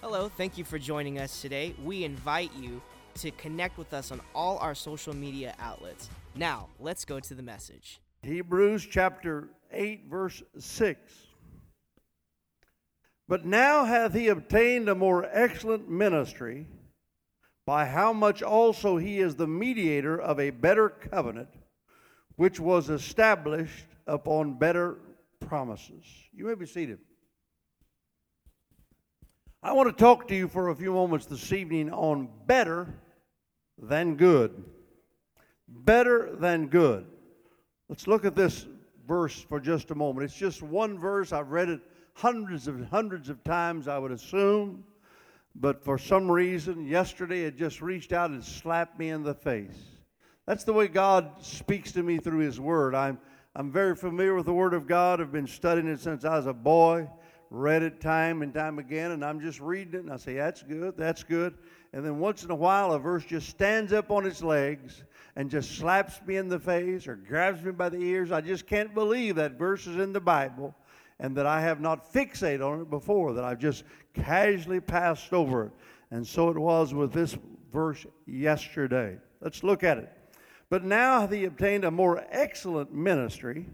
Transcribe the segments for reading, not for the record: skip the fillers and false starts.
Hello, thank you for joining us today. We invite you to connect with us on all our social media outlets. Now, let's go to the message. Hebrews chapter 8, verse 6. But now hath he obtained a more excellent ministry, by how much also he is the mediator of a better covenant, which was established upon better promises. You may be seated. I want to talk to you for a few moments this evening on better than good. Better than good. Let's look at this verse for just a moment. It's just one verse. I've read it hundreds of times, I would assume. But for some reason, yesterday it just reached out and slapped me in the face. That's the way God speaks to me through His Word. I'm very familiar with the Word of God. I've been studying it since I was a boy. Read it time and time again, and I'm just reading it, and I say, that's good, that's good. And then once in a while, a verse just stands up on its legs and just slaps me in the face or grabs me by the ears. I just can't believe that verse is in the Bible and that I have not fixated on it before, that I've just casually passed over it. And so it was with this verse yesterday. Let's look at it. But now hath he obtained a more excellent ministry,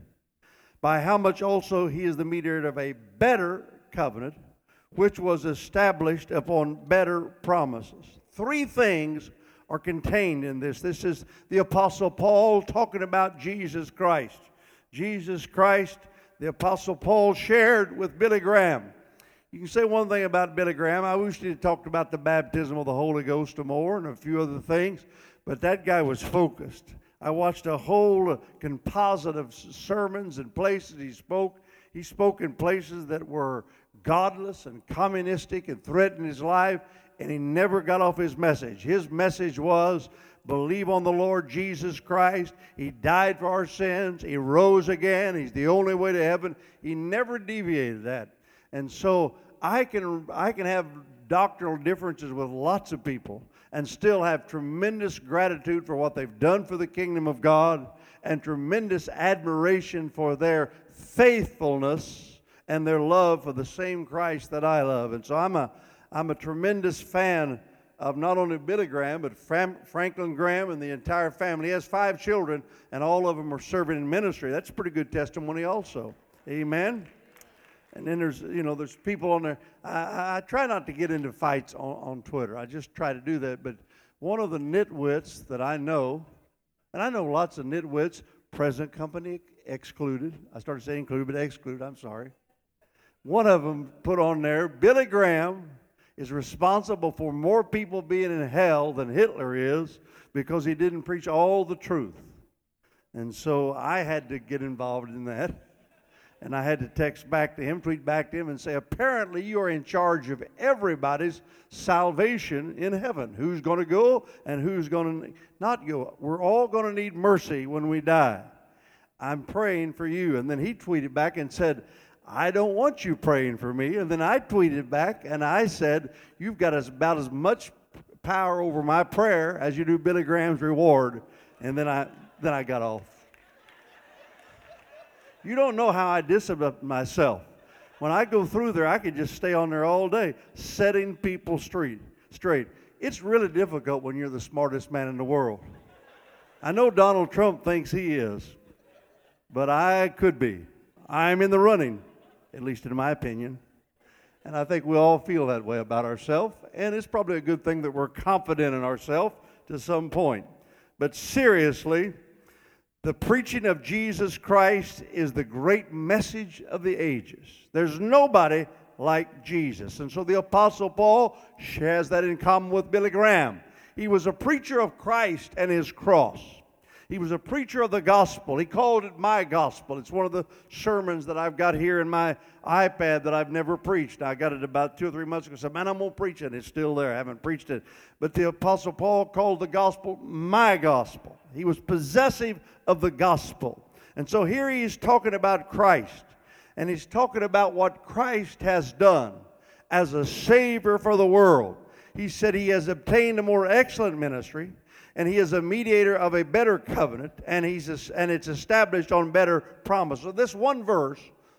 by how much also he is the mediator of a better covenant, which was established upon better promises. Three things are contained in this. This is the Apostle Paul talking about Jesus Christ. Jesus Christ, the Apostle Paul shared with Billy Graham. You can say one thing about Billy Graham. I wish he had talked about the baptism of the Holy Ghost more and a few other things, but that guy was focused. I watched a whole composite of sermons and places he spoke. He spoke in places that were godless and communistic and threatened his life, and he never got off his message. His message was, believe on the Lord Jesus Christ. He died for our sins. He rose again. He's the only way to heaven. He never deviated that. And so I can have doctrinal differences with lots of people and still have tremendous gratitude for what they've done for the kingdom of God and tremendous admiration for their faithfulness and their love for the same Christ that I love. And so I'm a tremendous fan of not only Billy Graham, but Franklin Graham and the entire family. He has 5 children, and all of them are serving in ministry. That's a pretty good testimony also. Amen? And then there's people on there. I try not to get into fights on Twitter. I just try to do that. But one of the nitwits that I know, and I know lots of nitwits, present company excluded. I started saying included, but excluded, I'm sorry. One of them put on there, Billy Graham is responsible for more people being in hell than Hitler is because he didn't preach all the truth. And so I had to get involved in that. And I had to text back to him, tweet back to him, and say, apparently you are in charge of everybody's salvation in heaven. Who's going to go and who's going to not go? We're all going to need mercy when we die. I'm praying for you. And then he tweeted back and said, I don't want you praying for me. And then I tweeted back and I said, you've got about as much power over my prayer as you do Billy Graham's reward. And then I got off. You don't know how I discipline myself. When I go through there, I could just stay on there all day, setting people straight. It's really difficult when you're the smartest man in the world. I know Donald Trump thinks he is, but I could be. I'm in the running, at least in my opinion. And I think we all feel that way about ourselves, and it's probably a good thing that we're confident in ourselves to some point. But seriously, the preaching of Jesus Christ is the great message of the ages. There's nobody like Jesus. And so the Apostle Paul shares that in common with Billy Graham. He was a preacher of Christ and His cross. He was a preacher of the gospel. He called it my gospel. It's one of the sermons that I've got here in my iPad that I've never preached. I got it about 2 or 3 months ago. I said, man, I'm going to preach it. It's still there. I haven't preached it. But the Apostle Paul called the gospel my gospel. He was possessive of the gospel. And so here he is talking about Christ. And he's talking about what Christ has done as a Savior for the world. He said he has obtained a more excellent ministry, and he is a mediator of a better covenant, and it's established on better promise. So this one verse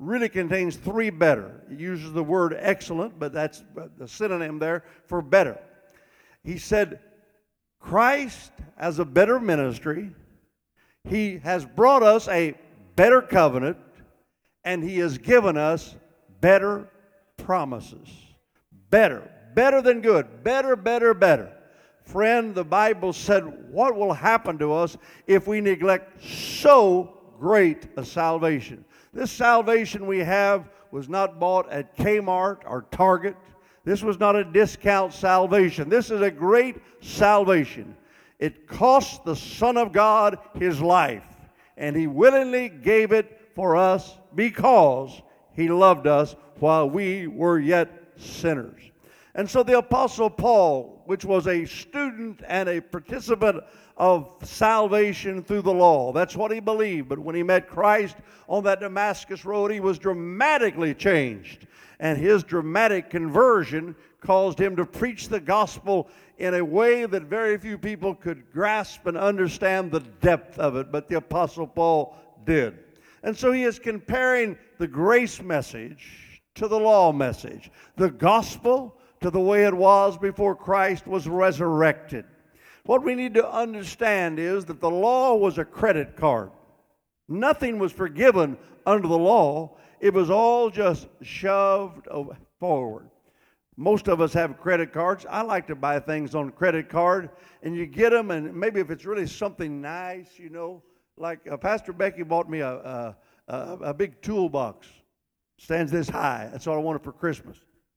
really contains three better. It uses the word excellent, but that's the synonym there for better. He said, Christ has a better ministry. He has brought us a better covenant, and He has given us better promises. Better than good. Better. Friend, the Bible said, what will happen to us if we neglect so great a salvation? This salvation we have was not bought at Kmart or Target. This was not a discount salvation. This is a great salvation. It cost the Son of God His life, and He willingly gave it for us because He loved us while we were yet sinners. And so the Apostle Paul, which was a student and a participant of salvation through the law, that's what he believed. But when he met Christ on that Damascus road, he was dramatically changed. And his dramatic conversion caused him to preach the gospel in a way that very few people could grasp and understand the depth of it. But the Apostle Paul did. And so he is comparing the grace message to the law message. The gospel to the way it was before Christ was resurrected. What we need to understand is that the law was a credit card. Nothing was forgiven under the law. It was all just shoved forward. Most of us have credit cards. I like to buy things on credit card, and you get them, and maybe if it's really something nice, you know, like Pastor Becky bought me a big toolbox. Stands this high. That's what I wanted for Christmas.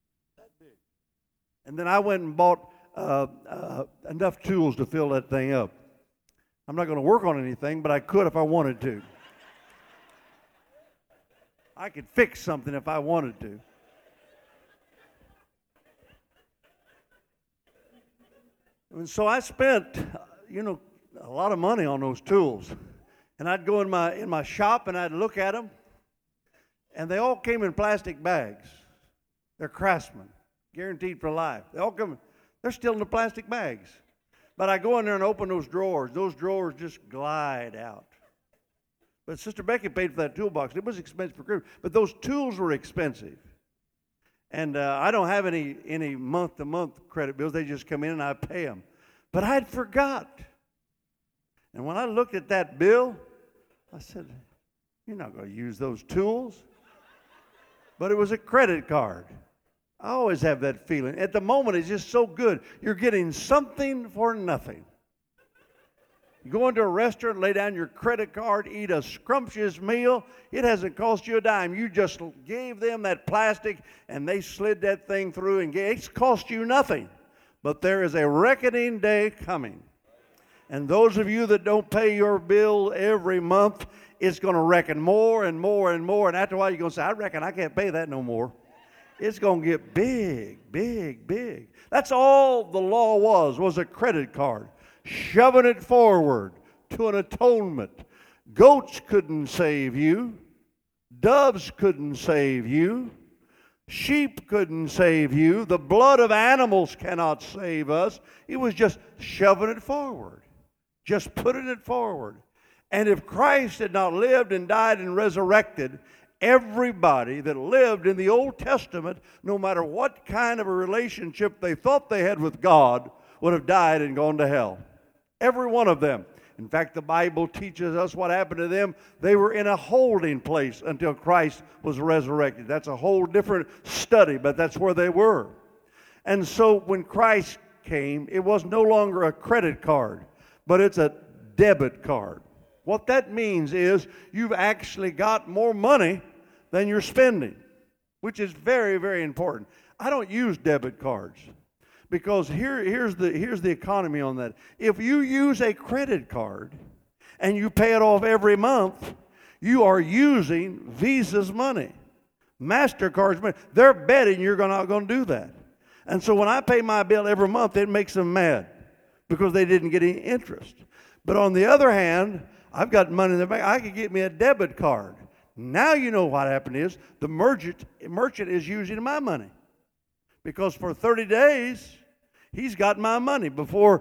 And then I went and bought enough tools to fill that thing up. I'm not going to work on anything, but I could if I wanted to. I could fix something if I wanted to. And so I spent, a lot of money on those tools. And I'd go in my shop and I'd look at them, and they all came in plastic bags. They're Craftsman, guaranteed for life. They're still in the plastic bags. But I go in there and open those drawers. Those drawers just glide out. But Sister Becky paid for that toolbox. It was expensive for Christmas, but those tools were expensive. And I don't have any month-to-month credit bills. They just come in and I pay them. But I'd forgot. And when I looked at that bill, I said, you're not going to use those tools. But it was a credit card. I always have that feeling. At the moment, it's just so good. You're getting something for nothing. You go into a restaurant, lay down your credit card, eat a scrumptious meal. It hasn't cost you a dime. You just gave them that plastic, and they slid that thing through, and it's cost you nothing. But there is a reckoning day coming. And those of you that don't pay your bill every month, it's going to reckon more and more and more. And after a while, you're going to say, I reckon I can't pay that no more. It's going to get big, big, big. That's all the law was a credit card. Shoving it forward to an atonement. Goats couldn't save you. Doves couldn't save you. Sheep couldn't save you. The blood of animals cannot save us. It was just shoving it forward. Just putting it forward. And if Christ had not lived and died and resurrected, everybody that lived in the Old Testament, no matter what kind of a relationship they thought they had with God, would have died and gone to hell. Every one of them. In fact, the Bible teaches us what happened to them. They were in a holding place until Christ was resurrected. That's a whole different study, but that's where they were. And so when Christ came, it was no longer a credit card, but it's a debit card. What that means is you've actually got more money than you're spending, which is very, very important. I don't use debit cards. Because here's the economy on that. If you use a credit card and you pay it off every month, you are using Visa's money, MasterCard's money. They're betting you're not going to do that. And so when I pay my bill every month, it makes them mad because they didn't get any interest. But on the other hand, I've got money in the bank. I could get me a debit card. Now you know what happened is the merchant is using my money. Because for 30 days, he's got my money before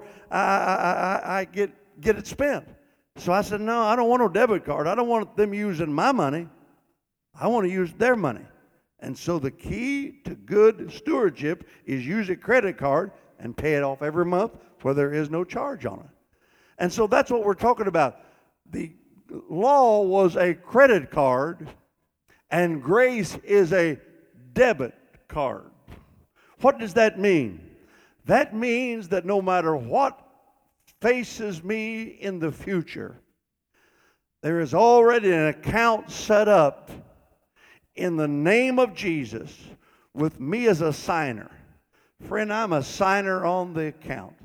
I get it spent. So I said, no, I don't want no debit card. I don't want them using my money. I want to use their money. And so the key to good stewardship is use a credit card and pay it off every month where there is no charge on it. And so that's what we're talking about. The law was a credit card, and grace is a debit card. What does that mean? That means that no matter what faces me in the future, there is already an account set up in the name of Jesus with me as a signer. Friend, I'm a signer on the account.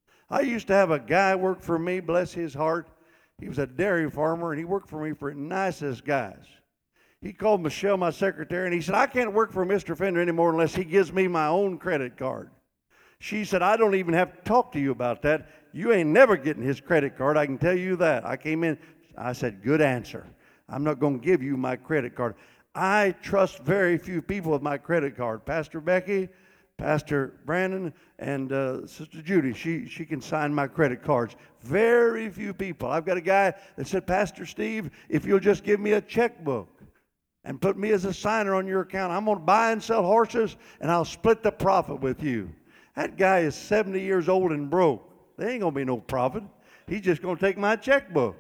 I used to have a guy work for me, bless his heart. He was a dairy farmer, and he worked for me for the nicest guys. He called Michelle, my secretary, and he said, I can't work for Mr. Fender anymore unless he gives me my own credit card. She said, I don't even have to talk to you about that. You ain't never getting his credit card, I can tell you that. I came in, I said, good answer. I'm not going to give you my credit card. I trust very few people with my credit card. Pastor Becky, Pastor Brandon, and Sister Judy, she can sign my credit cards. Very few people. I've got a guy that said, Pastor Steve, if you'll just give me a checkbook and put me as a signer on your account, I'm going to buy and sell horses, and I'll split the profit with you. That guy is 70 years old and broke. There ain't going to be no profit. He's just going to take my checkbook.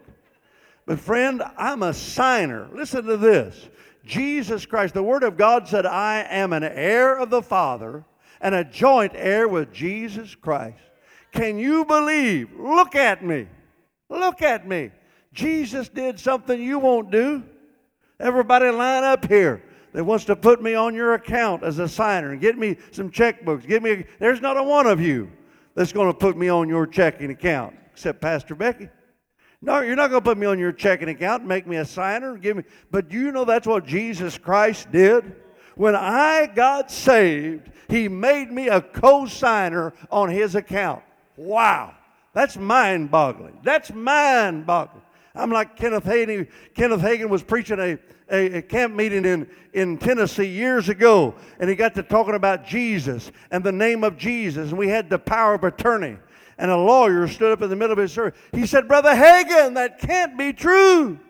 But friend, I'm a signer. Listen to this. Jesus Christ, the Word of God said, I am an heir of the Father and a joint heir with Jesus Christ. Can you believe? Look at me. Look at me. Jesus did something you won't do. Everybody line up here that wants to put me on your account as a signer and get me some checkbooks. There's not a one of you that's going to put me on your checking account, except Pastor Becky. No, you're not going to put me on your checking account and make me a signer. But you know that's what Jesus Christ did? When I got saved, He made me a co-signer on His account. Wow. That's mind-boggling. That's mind-boggling. I'm like Kenneth Hagin. Kenneth Hagin was preaching a camp meeting in Tennessee years ago, and he got to talking about Jesus and the name of Jesus, and we had the power of attorney. And a lawyer stood up in the middle of his service. He said, Brother Hagin, that can't be true.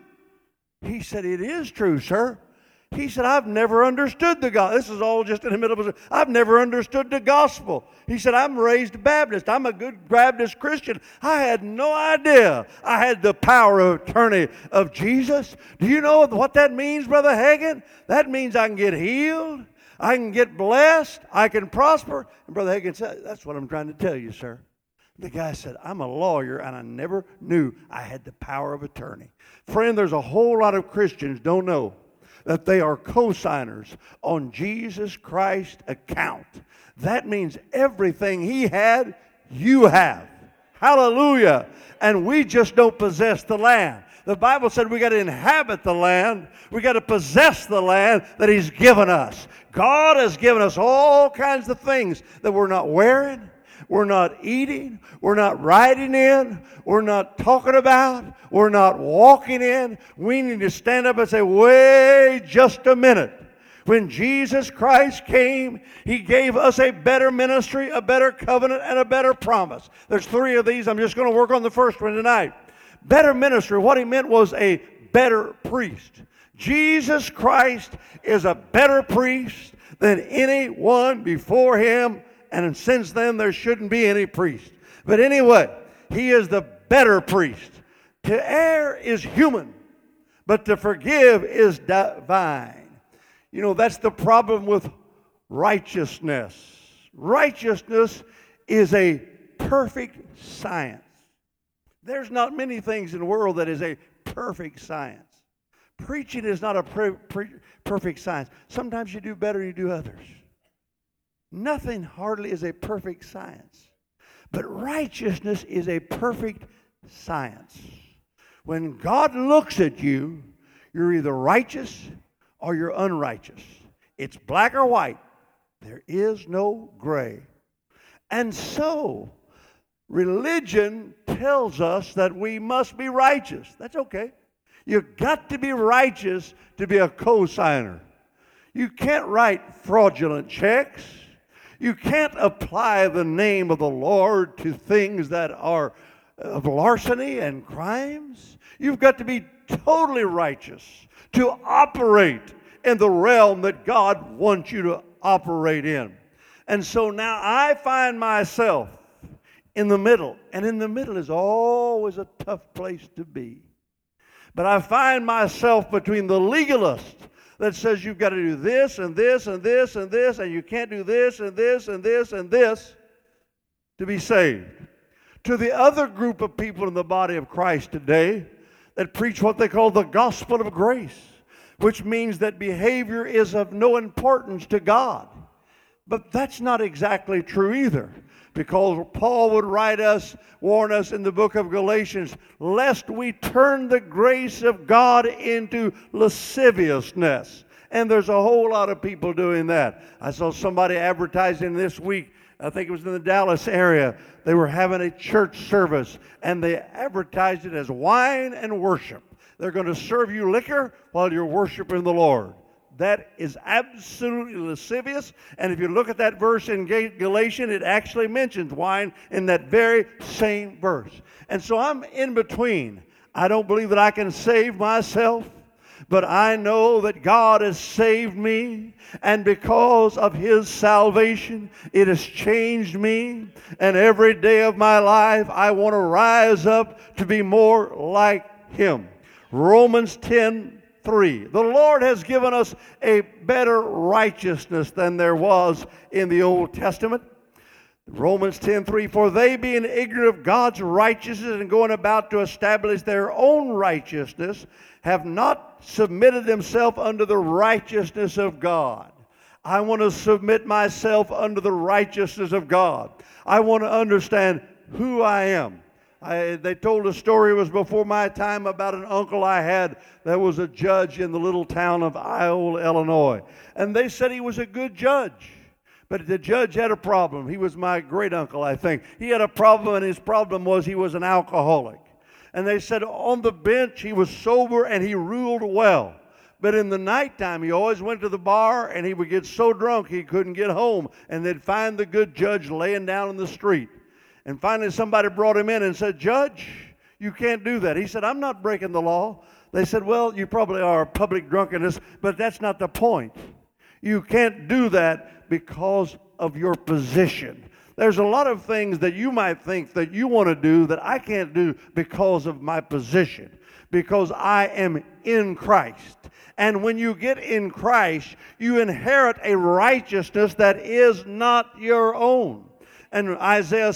He said, it is true, sir. He said, I've never understood the gospel. This is all just in the middle of his service. I've never understood the gospel. He said, I'm raised Baptist. I'm a good Baptist Christian. I had no idea I had the power of attorney of Jesus. Do you know what that means, Brother Hagin? That means I can get healed. I can get blessed. I can prosper. And Brother Hagin said, that's what I'm trying to tell you, sir. The guy said, I'm a lawyer, and I never knew I had the power of attorney. Friend, there's a whole lot of Christians don't know that they are co-signers on Jesus Christ's account. That means everything He had, you have. Hallelujah. And we just don't possess the land. The Bible said we got to inhabit the land. We got to possess the land that He's given us. God has given us all kinds of things that we're not wearing, we're not eating, we're not riding in, we're not talking about, we're not walking in. We need to stand up and say, wait just a minute. When Jesus Christ came, He gave us a better ministry, a better covenant, and a better promise. There's three of these. I'm just going to work on the first one tonight. Better ministry, what He meant was a better priest. Jesus Christ is a better priest than anyone before Him. And since then, there shouldn't be any priest. But anyway, He is the better priest. To err is human, but to forgive is divine. You know, that's the problem with righteousness. Righteousness is a perfect science. There's not many things in the world that is a perfect science. Preaching is not a perfect science. Sometimes you do better than you do others. Nothing hardly is a perfect science. But righteousness is a perfect science. When God looks at you, you're either righteous or you're unrighteous. It's black or white. There is no gray. And so, religion tells us that we must be righteous. That's okay. You've got to be righteous to be a co-signer. You can't write fraudulent checks. You can't apply the name of the Lord to things that are of larceny and crimes. You've got to be totally righteous to operate in the realm that God wants you to operate in. And so now I find myself in the middle. And in the middle is always a tough place to be. But I find myself between the legalist that says you've got to do this and this and this and this, and you can't do this and this and this and this to be saved. To the other group of people in the body of Christ today that preach what they call the gospel of grace, which means that behavior is of no importance to God. But that's not exactly true either, because Paul would warn us in the book of Galatians, lest we turn the grace of God into lasciviousness. And there's a whole lot of people doing that. I saw somebody advertising this week, I think it was in the Dallas area. They were having a church service, and they advertised it as wine and worship. They're going to serve you liquor while you're worshiping the Lord. That is absolutely lascivious. And if you look at that verse in Galatians, it actually mentions wine in that very same verse. And so I'm in between. I don't believe that I can save myself, but I know that God has saved me. And because of His salvation, it has changed me. And every day of my life, I want to rise up to be more like Him. Romans 10:3. The Lord has given us a better righteousness than there was in the Old Testament. Romans 10:3, for they being ignorant of God's righteousness and going about to establish their own righteousness, have not submitted themselves unto the righteousness of God. I want to submit myself unto the righteousness of God. I want to understand who I am. They told a story, it was before my time, about an uncle I had that was a judge in the little town of Iola, Illinois. And they said he was a good judge. But the judge had a problem. He was my great uncle, I think. He had a problem, and his problem was he was an alcoholic. And they said on the bench he was sober and he ruled well. But in the nighttime, he always went to the bar, and he would get so drunk he couldn't get home. And they'd find the good judge laying down in the street. And finally somebody brought him in and said, Judge, you can't do that. He said, I'm not breaking the law. They said, well, you probably are public drunkenness, but that's not the point. You can't do that because of your position. There's a lot of things that you might think that you want to do that I can't do because of my position, because I am in Christ. And when you get in Christ, you inherit a righteousness that is not your own. And Isaiah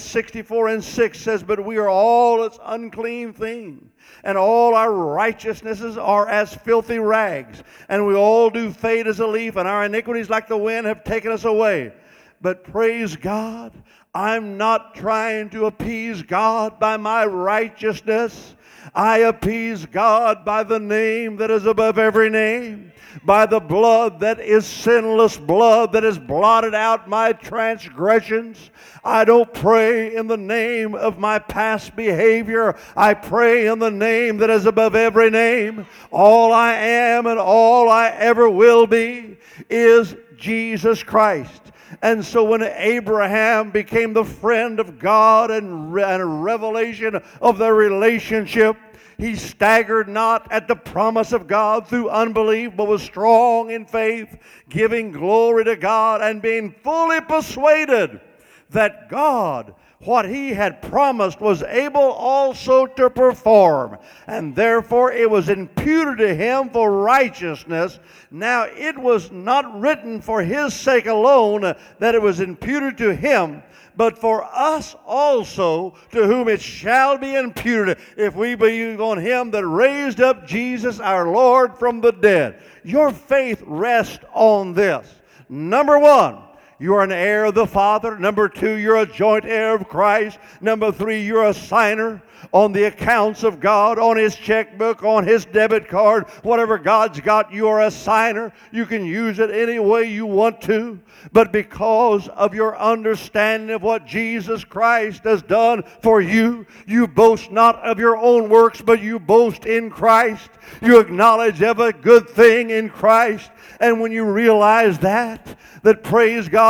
64:6 says, but we are all as unclean things, and all our righteousnesses are as filthy rags. And we all do fade as a leaf, and our iniquities like the wind have taken us away. But praise God, I'm not trying to appease God by my righteousness. I appease God by the name that is above every name, by the blood that is sinless blood that has blotted out my transgressions. I don't pray in the name of my past behavior. I pray in the name that is above every name. All I am and all I ever will be is Jesus Christ. And so when Abraham became the friend of God and a revelation of their relationship, he staggered not at the promise of God through unbelief, but was strong in faith, giving glory to God and being fully persuaded that God, what He had promised, was able also to perform. And therefore it was imputed to him for righteousness. Now it was not written for his sake alone that it was imputed to him, but for us also, to whom it shall be imputed, if we believe on Him that raised up Jesus our Lord from the dead. Your faith rests on this. Number one, you are an heir of the Father. Number two, you're a joint heir of Christ. Number three, you're a signer on the accounts of God, on His checkbook, on His debit card. Whatever God's got, you are a signer. You can use it any way you want to. But because of your understanding of what Jesus Christ has done for you, you boast not of your own works, but you boast in Christ. You acknowledge every good thing in Christ. And when you realize that praise God,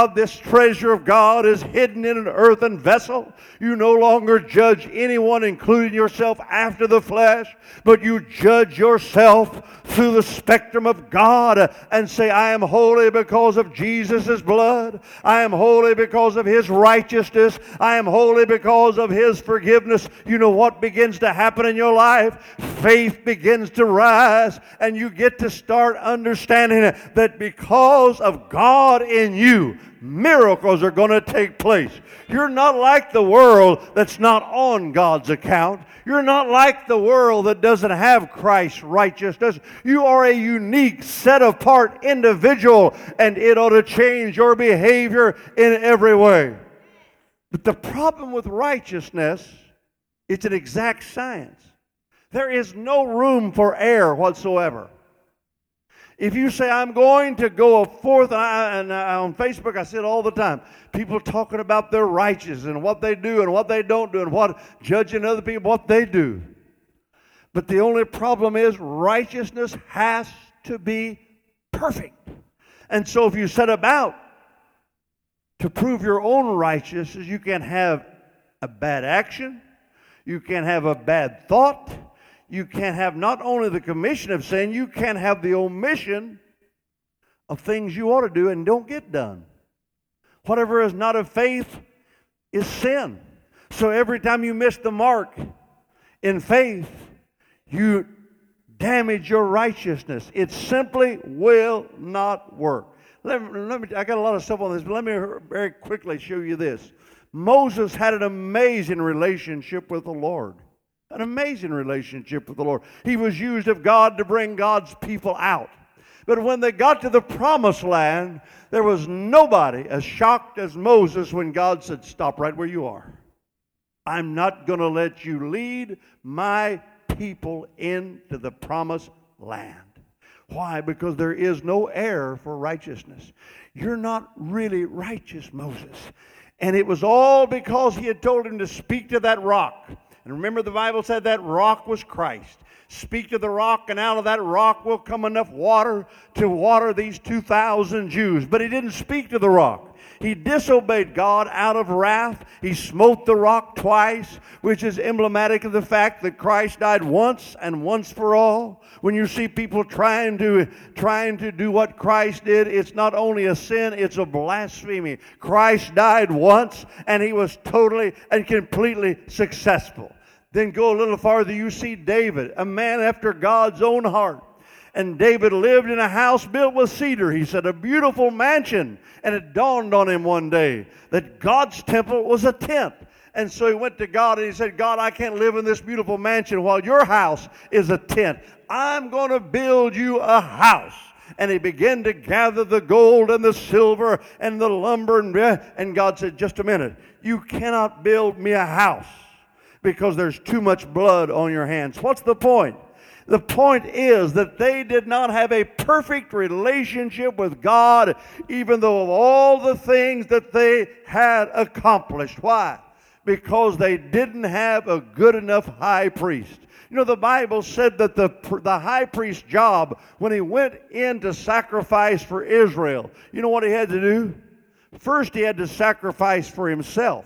God, this treasure of God is hidden in an earthen vessel. You no longer judge anyone, including yourself, after the flesh, but you judge yourself through the spectrum of God and say, I am holy because of Jesus' blood. I am holy because of His righteousness. I am holy because of His forgiveness. You know what begins to happen in your life? Faith begins to rise, and you get to start understanding that because of God in you, miracles are going to take place. You're not like the world that's not on God's account. You're not like the world that doesn't have Christ's righteousness. You are a unique, set-apart individual, and it ought to change your behavior in every way. But the problem with righteousness, it's an exact science. There is no room for error whatsoever. If you say, I'm going to go forth, and on Facebook I see it all the time, people talking about their righteousness and what they do and what they don't do and what judging other people, what they do. But the only problem is righteousness has to be perfect. And so if you set about to prove your own righteousness, you can have a bad action, you can have a bad thought, you can have not only the commission of sin, you can have the omission of things you ought to do and don't get done. Whatever is not of faith is sin. So every time you miss the mark in faith, you damage your righteousness. It simply will not work. Let me, I got a lot of stuff on this, but let me very quickly show you this. Moses had an amazing relationship with the Lord. An amazing relationship with the Lord. He was used of God to bring God's people out. But when they got to the promised land, there was nobody as shocked as Moses when God said, stop right where you are. I'm not going to let you lead my people into the promised land. Why? Because there is no error for righteousness. You're not really righteous, Moses. And it was all because he had told him to speak to that rock. And remember, the Bible said that rock was Christ. Speak to the rock, and out of that rock will come enough water to water these 2,000 Jews. But he didn't speak to the rock. He disobeyed God out of wrath. He smote the rock twice, which is emblematic of the fact that Christ died once and once for all. When you see people trying to do what Christ did, it's not only a sin, it's a blasphemy. Christ died once, and he was totally and completely successful. Then go a little farther, you see David, a man after God's own heart. And David lived in a house built with cedar. He said, a beautiful mansion. And it dawned on him one day that God's temple was a tent. And so he went to God and he said, God, I can't live in this beautiful mansion while your house is a tent. I'm going to build you a house. And he began to gather the gold and the silver and the lumber. And God said, just a minute. You cannot build me a house because there's too much blood on your hands. What's the point? The point is that they did not have a perfect relationship with God, even though of all the things that they had accomplished. Why? Because they didn't have a good enough high priest. You know, the Bible said that the high priest's job, when he went in to sacrifice for Israel, you know what he had to do? First, he had to sacrifice for himself,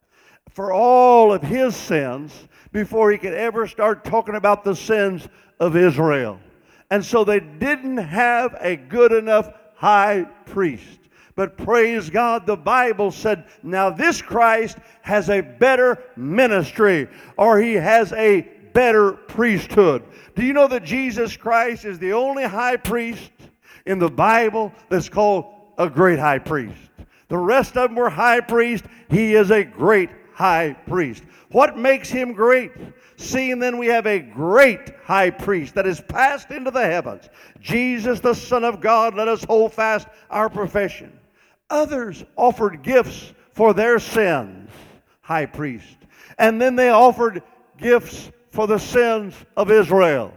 for all of his sins, before he could ever start talking about the sins of Israel. And so they didn't have a good enough high priest. But praise God, the Bible said, now this Christ has a better ministry, or he has a better priesthood. Do you know that Jesus Christ is the only high priest in the Bible that's called a great high priest? The rest of them were high priests. He is a great high priest. What makes him great? Seeing then we have a great high priest that is passed into the heavens, Jesus the Son of God, let us hold fast our profession. Others offered gifts for their sins, high priest. And then they offered gifts for the sins of Israel.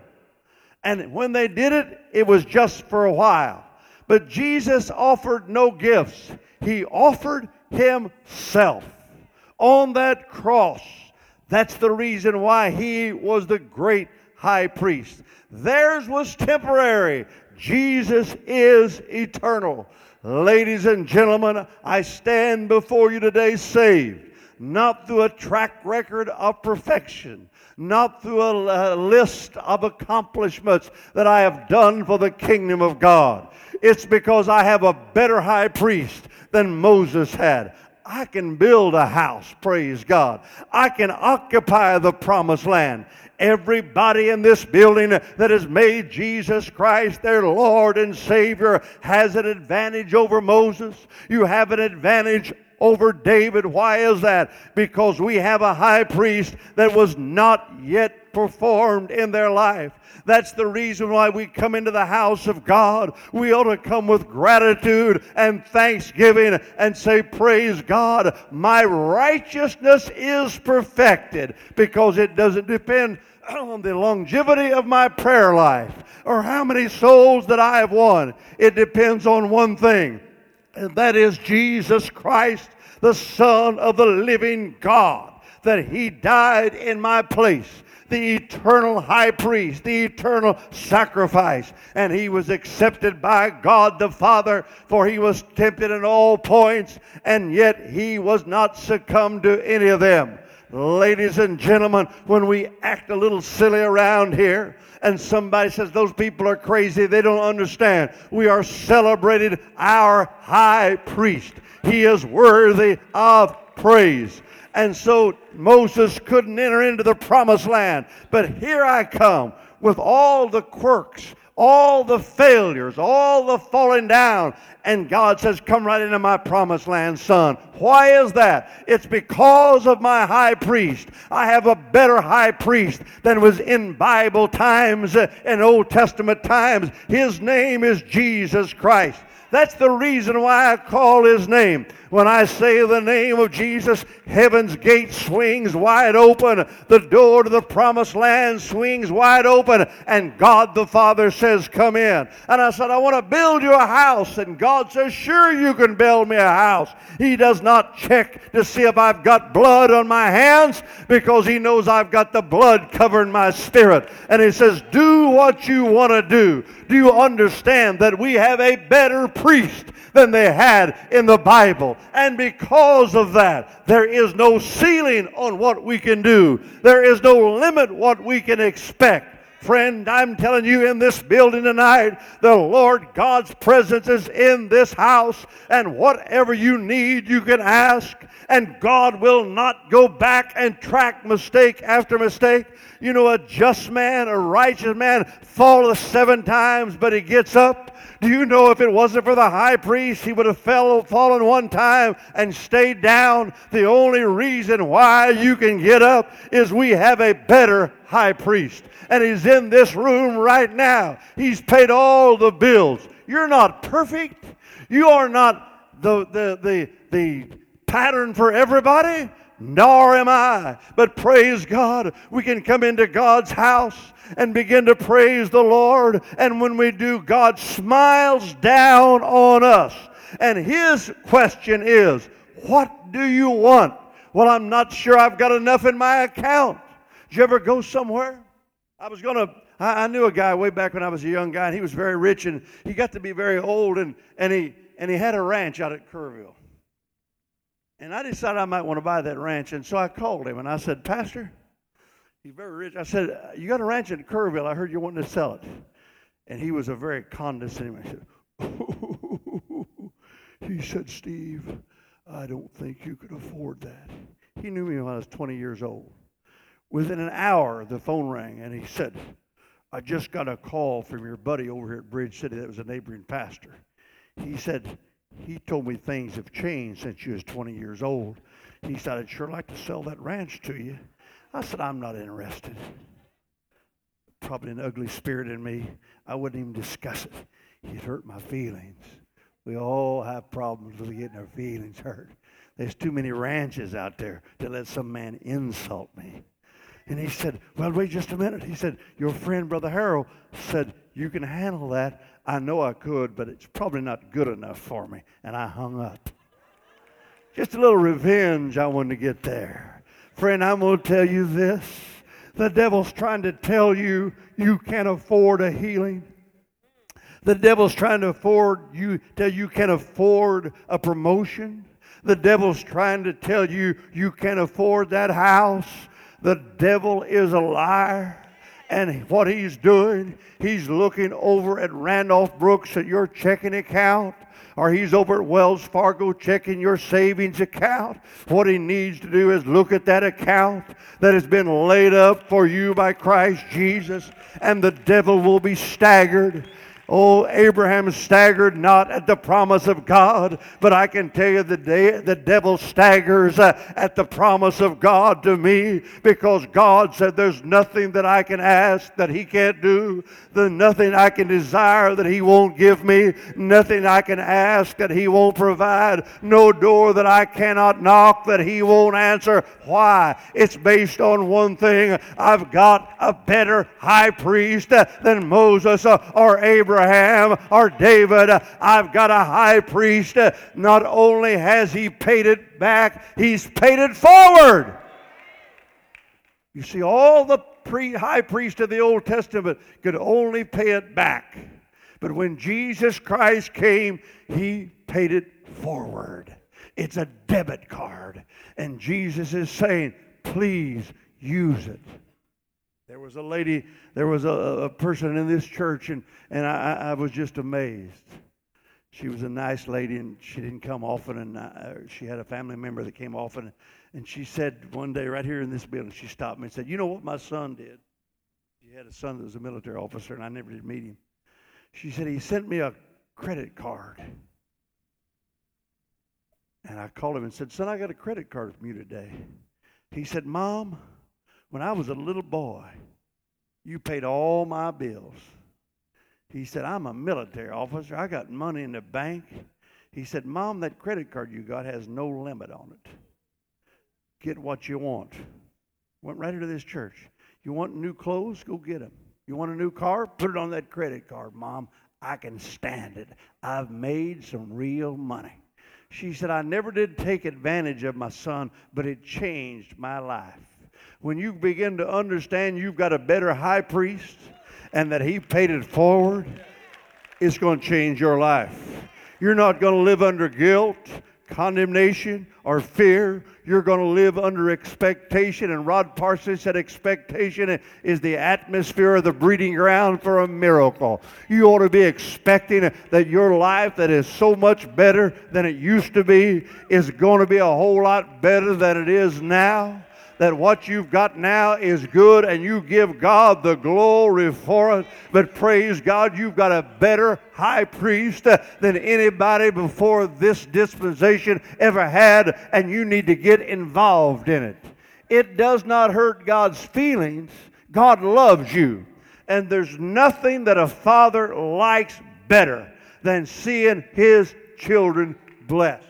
And when they did it, it was just for a while. But Jesus offered no gifts. He offered himself on that cross. That's the reason why he was the great high priest. Theirs was temporary. Jesus is eternal. Ladies and gentlemen, I stand before you today saved, not through a track record of perfection, not through a list of accomplishments that I have done for the kingdom of God. It's because I have a better high priest than Moses had. I can build a house, praise God. I can occupy the promised land. Everybody in this building that has made Jesus Christ their Lord and Savior has an advantage over Moses. You have an advantage over David. Why is that? Because we have a high priest that was not yet performed in their life. That's the reason why we come into the house of God. We ought to come with gratitude and thanksgiving and say, praise God, my righteousness is perfected, because it doesn't depend on the longevity of my prayer life or how many souls that I have won. It depends on one thing, and that is Jesus Christ, the Son of the living God, that He died in my place, the eternal high priest, the eternal sacrifice. And He was accepted by God the Father, for He was tempted in all points, and yet He was not succumbed to any of them. Ladies and gentlemen, when we act a little silly around here, and somebody says those people are crazy, they don't understand. We are celebrating our high priest. He is worthy of praise. And so Moses couldn't enter into the promised land. But here I come with all the quirks, all the failures, all the falling down. And God says, come right into my promised land, son. Why is that? It's because of my high priest. I have a better high priest than was in Bible times and Old Testament times. His name is Jesus Christ. That's the reason why I call His name. When I say the name of Jesus, heaven's gate swings wide open. The door to the promised land swings wide open. And God the Father says, come in. And I said, I want to build you a house. And God says, sure, you can build me a house. He does not check to see if I've got blood on my hands, because He knows I've got the blood covering my spirit. And He says, do what you want to do. Do you understand that we have a better priest than they had in the Bible? And because of that, there is no ceiling on what we can do. There is no limit what we can expect. Friend, I'm telling you, in this building tonight, the Lord God's presence is in this house, and whatever you need, you can ask, and God will not go back and track mistake after mistake. You know, a just man, a righteous man, falleth 7 times, but he gets up. Do you know if it wasn't for the high priest, he would have fallen 1 time and stayed down? The only reason why you can get up is we have a better high priest. And He's in this room right now. He's paid all the bills. You're not perfect. You are not the pattern for everybody. Nor am I. But praise God, we can come into God's house and begin to praise the Lord. And when we do, God smiles down on us. And His question is, what do you want? Well, I'm not sure I've got enough in my account. Did you ever go somewhere? I knew a guy way back when I was a young guy, and he was very rich, and he got to be very old, and he had a ranch out at Kerrville. And I decided I might want to buy that ranch. And so I called him and I said, Pastor, he's very rich. I said, you got a ranch in Kerrville. I heard you wanting to sell it. And he was a very condescending. I said, he said, Steve, I don't think you could afford that. He knew me when I was 20 years old. Within an hour, the phone rang and he said, I just got a call from your buddy over here at Bridge City that was a neighboring pastor. He said, he told me things have changed since you was 20 years old. He said, I'd sure like to sell that ranch to you. I said, I'm not interested. Probably an ugly spirit in me. I wouldn't even discuss it. It hurt my feelings. We all have problems with getting our feelings hurt. There's too many ranches out there to let some man insult me. And he said, well, wait just a minute. He said, your friend, Brother Harold, said, you can handle that. I know I could, but it's probably not good enough for me. And I hung up. Just a little revenge I wanted to get there. Friend, I'm going to tell you this. The devil's trying to tell you you can't afford a healing. The devil's trying to tell you can afford a promotion. The devil's trying to tell you you can't afford that house. The devil is a liar. And what he's doing, he's looking over at Randolph Brooks at your checking account, or he's over at Wells Fargo checking your savings account. What he needs to do is look at that account that has been laid up for you by Christ Jesus, and the devil will be staggered. Oh, Abraham staggered not at the promise of God, but I can tell you the devil staggers at the promise of God to me, because God said there's nothing that I can ask that he can't do. There's nothing I can desire that he won't give me. Nothing I can ask that he won't provide. No door that I cannot knock that he won't answer. Why? It's based on one thing. I've got a better high priest than Moses or Abraham or David. I've got a high priest. Not only has he paid it back, he's paid it forward. You see, all the high priests of the Old Testament could only pay it back. But when Jesus Christ came, he paid it forward. It's a debit card. And Jesus is saying, please use it. There was a lady, there was a person in this church, and I was just amazed. She was a nice lady, and she didn't come often, and she had a family member that came often. And she said one day right here in this building, she stopped me and said, you know what my son did? She had a son that was a military officer, and I never did meet him. She said, he sent me a credit card. And I called him and said, son, I got a credit card from you today. He said, Mom, when I was a little boy, you paid all my bills. He said, I'm a military officer. I got money in the bank. He said, Mom, that credit card you got has no limit on it. Get what you want. Went right into this church. You want new clothes? Go get them. You want a new car? Put it on that credit card, Mom. I can stand it. I've made some real money. She said, I never did take advantage of my son, but it changed my life. When you begin to understand you've got a better high priest and that he paid it forward, it's going to change your life. You're not going to live under guilt, condemnation, or fear. You're going to live under expectation. And Rod Parsons said expectation is the atmosphere of the breeding ground for a miracle. You ought to be expecting that your life that is so much better than it used to be is going to be a whole lot better than it is now. That what you've got now is good, and you give God the glory for it. But praise God, you've got a better high priest than anybody before this dispensation ever had, and you need to get involved in it. It does not hurt God's feelings. God loves you. And there's nothing that a father likes better than seeing his children blessed.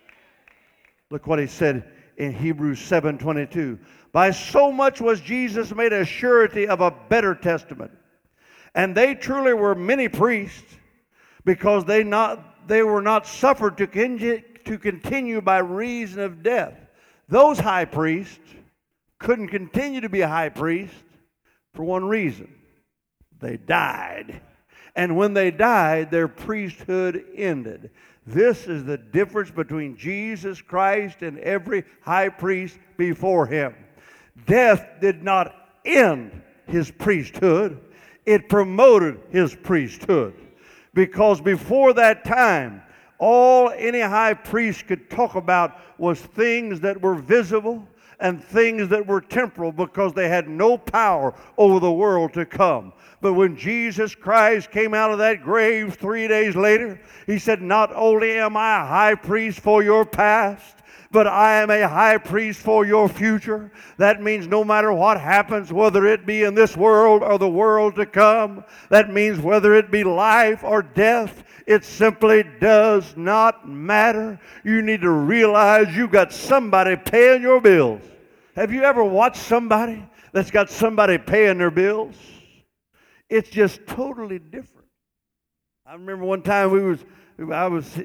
Look what he said in Hebrews 7:22. By so much was Jesus made a surety of a better testament. And they truly were many priests, because they were not suffered to continue by reason of death. Those high priests couldn't continue to be a high priest for one reason. They died. And when they died, their priesthood ended. This is the difference between Jesus Christ and every high priest before him. Death did not end his priesthood. It promoted his priesthood. Because before that time, all any high priest could talk about was things that were visible and things that were temporal, because they had no power over the world to come. But when Jesus Christ came out of that grave 3 days later, he said, not only am I a high priest for your past, but I am a high priest for your future. That means no matter what happens, whether it be in this world or the world to come, that means whether it be life or death, it simply does not matter. You need to realize you've got somebody paying your bills. Have you ever watched somebody that's got somebody paying their bills? It's just totally different. I remember one time I was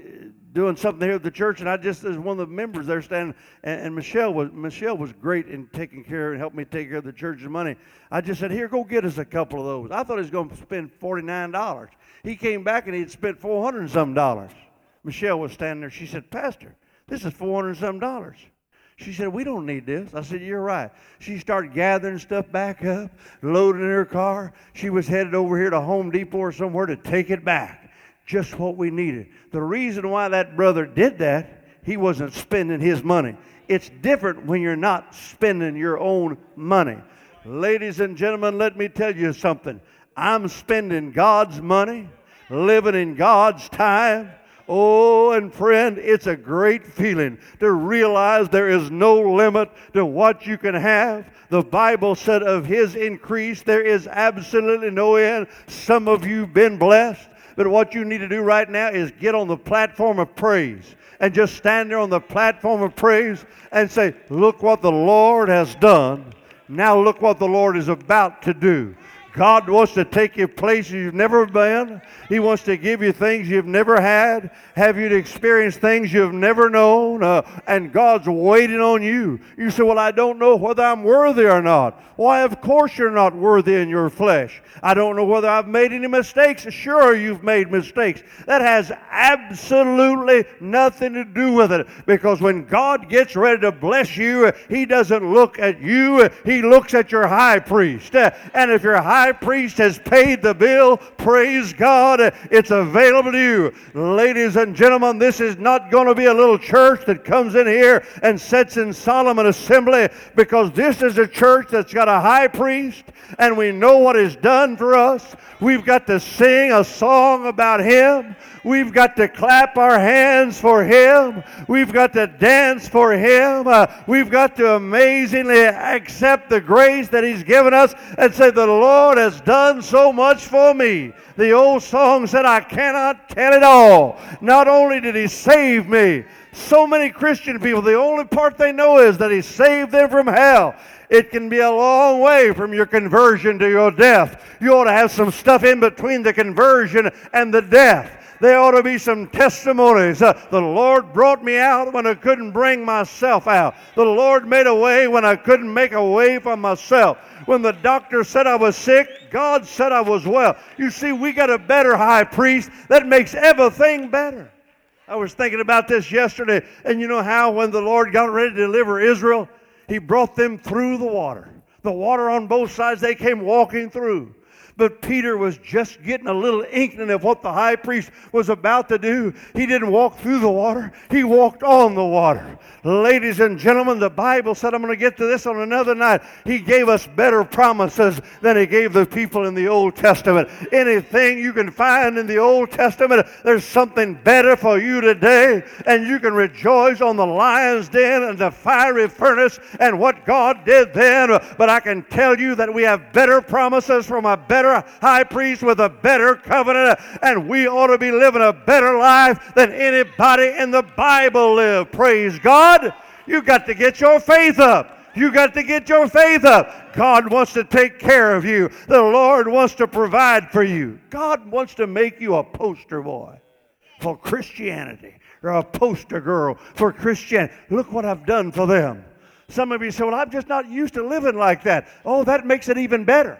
doing something here at the church, and I just, as one of the members there standing, and Michelle was great in taking care and helped me take care of the church's money. I just said, here, go get us a couple of those. I thought he was going to spend $49. He came back and he'd spent $400 and some. Michelle was standing there. She said, Pastor, this is $400 and some. She said, we don't need this. I said, you're right. She started gathering stuff back up, loading in her car. She was headed over here to Home Depot or somewhere to take it back. Just what we needed. The reason why that brother did that, he wasn't spending his money. It's different when you're not spending your own money. Ladies and gentlemen, let me tell you something. I'm spending God's money, living in God's time. Oh, and friend, it's a great feeling to realize there is no limit to what you can have. The Bible said of His increase, there is absolutely no end. Some of you have been blessed, but what you need to do right now is get on the platform of praise and just stand there on the platform of praise and say, look what the Lord has done. Now look what the Lord is about to do. God wants to take you places you've never been. He wants to give you things you've never had, have you to experience things you've never known, and God's waiting on you. You say, well, I don't know whether I'm worthy or not. Why, of course you're not worthy in your flesh. I don't know whether I've made any mistakes. Sure, you've made mistakes. That has absolutely nothing to do with it, because when God gets ready to bless you, He doesn't look at you. He looks at your high priest. And if your high priest has paid the bill, praise God, it's available to you. Ladies and gentlemen, this is not going to be a little church that comes in here and sits in Solomon Assembly, because this is a church that's got a high priest, and we know what He's done for us. We've got to sing a song about Him. We've got to clap our hands for Him. We've got to dance for Him. We've got to amazingly accept the grace that He's given us and say, the Lord has done so much for me. The old song said, I cannot tell it all. Not only did He save me, so many Christian people, the only part they know is that He saved them from hell. It can be a long way from your conversion to your death. You ought to have some stuff in between the conversion and the death. There ought to be some testimonies. The Lord brought me out when I couldn't bring myself out. The Lord made a way when I couldn't make a way for myself. When the doctor said I was sick, God said I was well. You see, we got a better high priest that makes everything better. I was thinking about this yesterday, and you know how when the Lord got ready to deliver Israel, He brought them through the water. The water on both sides, they came walking through. But Peter was just getting a little inkling of what the high priest was about to do. He didn't walk through the water. He walked on the water. Ladies and gentlemen, the Bible said, I'm going to get to this on another night, He gave us better promises than He gave the people in the Old Testament. Anything you can find in the Old Testament, there's something better for you today. And you can rejoice on the lion's den and the fiery furnace and what God did then. But I can tell you that we have better promises from a better high priest with a better covenant, and we ought to be living a better life than anybody in the Bible lived. Praise God. You got to get your faith up. You got to get your faith up. God wants to take care of you. The Lord wants to provide for you. God wants to make you a poster boy for Christianity, or a poster girl for Christianity. Look what I've done for them. Some of you say, well, I'm just not used to living like that. Oh, that makes it even better.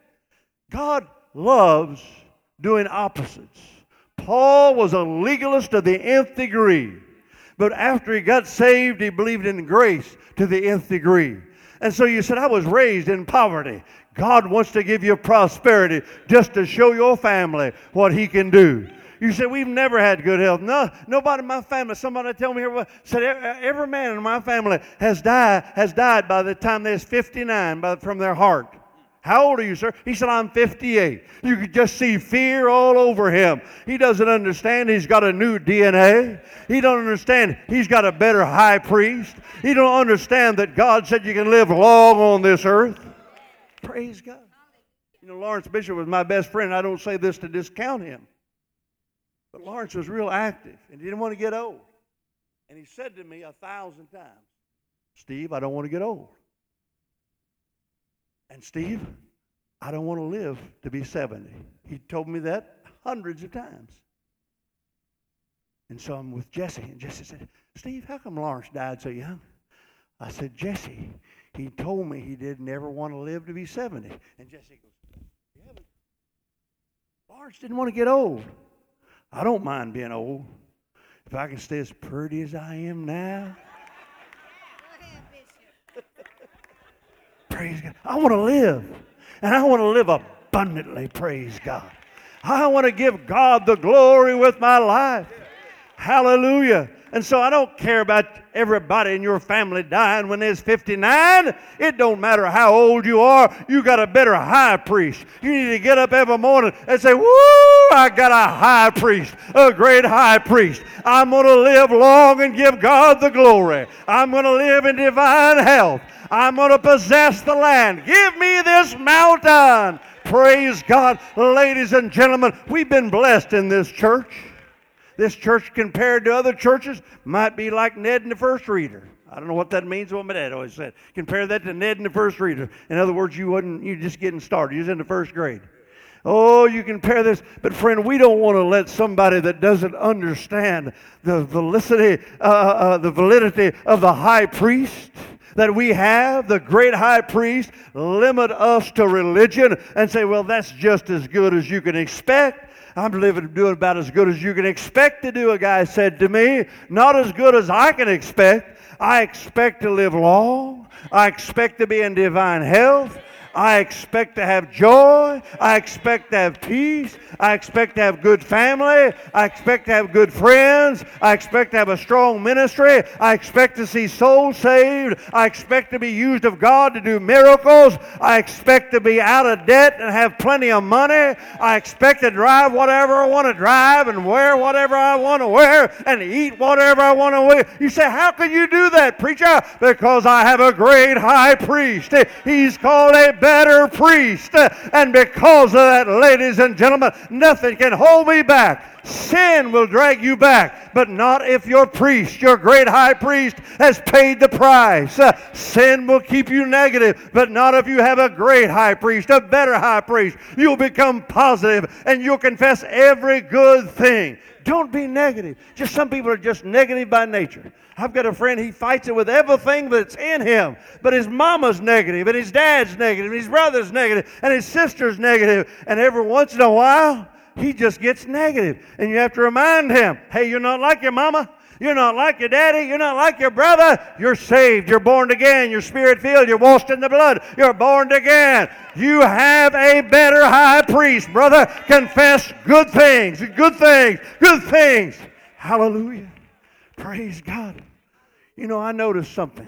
God loves doing opposites. Paul was a legalist to the nth degree. But after he got saved, he believed in grace to the nth degree. And so you said, I was raised in poverty. God wants to give you prosperity just to show your family what He can do. You say, we've never had good health. No, nobody in my family. Somebody tell me here, said every man in my family has died by the time they're 59 from their heart. How old are you, sir? He said, I'm 58. You could just see fear all over him. He doesn't understand he's got a new DNA. He don't understand he's got a better high priest. He don't understand that God said you can live long on this earth. Praise God. You know, Lawrence Bishop was my best friend. I don't say this to discount him. But Lawrence was real active, and he didn't want to get old. And he said to me 1,000 times, Steve, I don't want to get old. And Steve, I don't want to live to be 70. He told me that hundreds of times. And so I'm with Jesse, and Jesse said, Steve, how come Lawrence died so young? I said, Jesse, he told me he didn't ever want to live to be 70. And Jesse goes, yeah, but Lawrence didn't want to get old. I don't mind being old. If I can stay as pretty as I am now. Praise God. I want to live. And I want to live abundantly, praise God. I want to give God the glory with my life. Hallelujah. And so I don't care about everybody in your family dying when there's 59. It don't matter how old you are. You got a better high priest. You need to get up every morning and say, woo, I got a high priest, a great high priest. I'm going to live long and give God the glory. I'm going to live in divine health. I'm going to possess the land. Give me this mountain. Praise God. Ladies and gentlemen, we've been blessed in this church. This church compared to other churches might be like Ned and the First Reader. I don't know what that means, what my dad always said. Compare that to Ned and the First Reader. In other words, you're just getting started. You're in the first grade. Oh, you compare this. But friend, we don't want to let somebody that doesn't understand the validity of the high priest that we have, the great high priest, limit us to religion and say, well, that's just as good as you can expect. I'm doing about as good as you can expect to do, a guy said to me. Not as good as I can expect. I expect to live long. I expect to be in divine health. I expect to have joy. I expect to have peace. I expect to have good family. I expect to have good friends. I expect to have a strong ministry. I expect to see souls saved. I expect to be used of God to do miracles. I expect to be out of debt and have plenty of money. I expect to drive whatever I want to drive and wear whatever I want to wear and eat whatever I want to eat. You say, how can you do that, preacher? Because I have a great high priest. He's called a better priest. And because of that, ladies and gentlemen, nothing can hold me back. Sin will drag you back, but not if your priest, your great high priest, has paid the price. Sin will keep you negative, but not if you have a great high priest, a better high priest. You'll become positive and you'll confess every good thing. Don't be negative. Just some people are just negative by nature. I've got a friend, he fights it with everything that's in him. But his mama's negative, and his dad's negative, and his brother's negative, and his sister's negative. And every once in a while, he just gets negative. And you have to remind him, hey, you're not like your mama. You're not like your daddy. You're not like your brother. You're saved. You're born again. You're spirit-filled. You're washed in the blood. You're born again. You have a better high priest, brother. Confess good things, good things, good things. Hallelujah. Praise God. You know, I noticed something.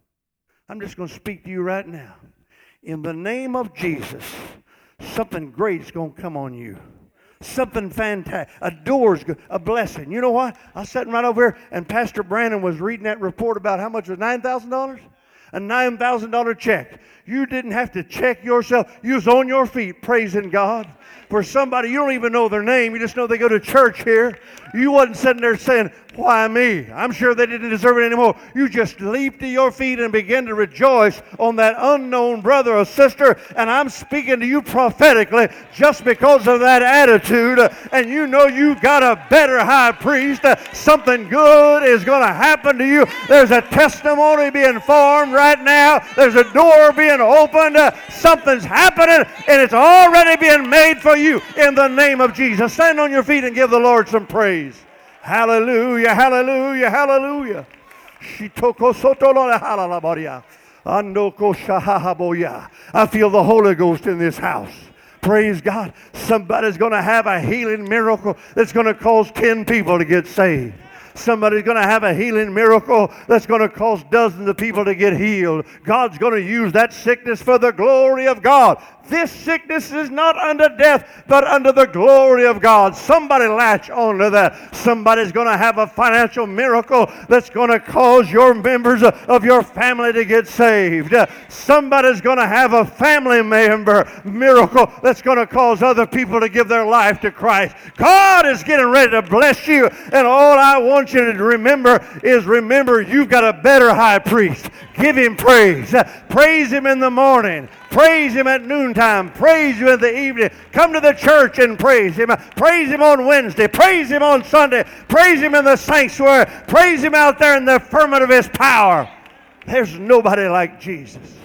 I'm just going to speak to you right now. In the name of Jesus, something great's going to come on you. Something fantastic. A door's good, a blessing. You know what? I was sitting right over here, and Pastor Brandon was reading that report about how much was $9,000? A $9,000 check. You didn't have to check yourself. You was on your feet praising God. For somebody, you don't even know their name. You just know they go to church here. You wasn't sitting there saying, why me? I'm sure they didn't deserve it anymore. You just leaped to your feet and began to rejoice on that unknown brother or sister. And I'm speaking to you prophetically just because of that attitude. And you know you got a better high priest. Something good is going to happen to you. There's a testimony being formed right now. There's a door being opened. Something's happening, and it's already being made for you in the name of Jesus. Stand on your feet and give the Lord some praise. Hallelujah, hallelujah, hallelujah. I feel the Holy Ghost in this house. Praise God. Somebody's going to have a healing miracle that's going to cause 10 people to get saved. Somebody's going to have a healing miracle that's going to cause dozens of people to get healed. God's going to use that sickness for the glory of God. This sickness is not unto death, but unto the glory of God. Somebody latch on to that. Somebody's going to have a financial miracle that's going to cause your members of your family to get saved. Somebody's going to have a family member miracle that's going to cause other people to give their life to Christ. God is getting ready to bless you, and all I want you to remember is you've got a better high priest. Give him praise. Praise him in the morning. Praise him at noontime. time. Praise you in the evening. Come to the church and praise Him. Praise Him on Wednesday. Praise Him on Sunday. Praise Him in the sanctuary. Praise Him out there in the firmament of His power. There's nobody like Jesus.